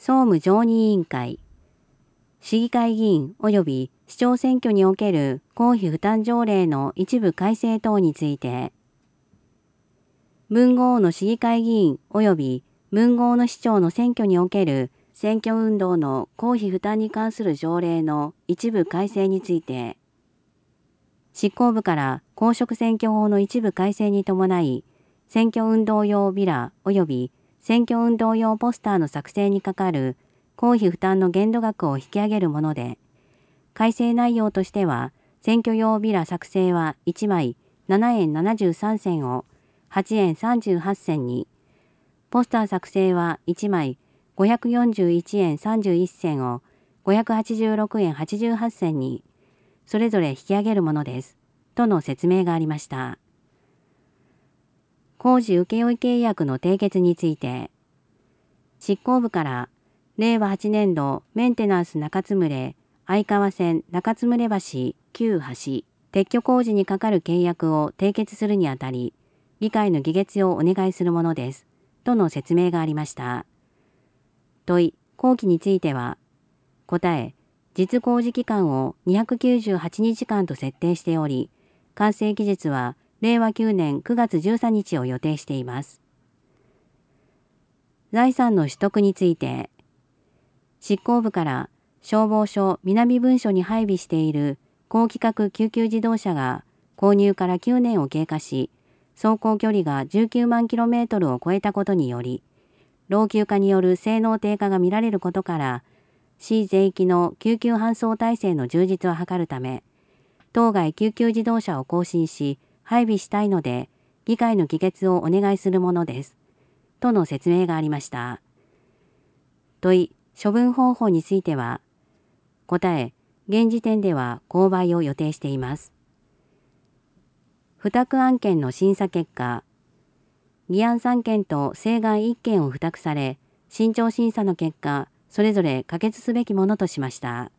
総務常任委員会、市議会議員及び市長選挙における公費負担条例の一部改正等について、文豪の市議会議員及び文豪の市長の選挙における選挙運動の公費負担に関する条例の一部改正について、執行部から公職選挙法の一部改正に伴い、選挙運動用ビラ及び選挙運動用ポスターの作成にかかる公費負担の限度額を引き上げるもので、改正内容としては、選挙用ビラ作成は1枚7円73銭を8円38銭に、ポスター作成は1枚541円31銭を586円88銭に、それぞれ引き上げるものです、との説明がありました。工事請負契約の締結について、執行部から令和8年度メンテナンス中津牟相川線中津牟橋旧橋撤去工事にかかる契約を締結するにあたり、議会の議決をお願いするものです、との説明がありました。問い、工期については、答え、実工事期間を298日間と設定しており、完成期日は令和9年9月13日を予定しています。財産の取得について、執行部から消防署南分署に配備している高規格救急自動車が購入から9年を経過し、走行距離が19万kmを超えたことにより、老朽化による性能低下が見られることから、市全域の救急搬送体制の充実を図るため、当該救急自動車を更新し、配備したいので、議会の議決をお願いするものです、との説明がありました。問い、処分方法については、答え、現時点では購買を予定しています。付託案件の審査結果、議案3件と請願1件を付託され、慎重審査の結果、それぞれ可決すべきものとしました。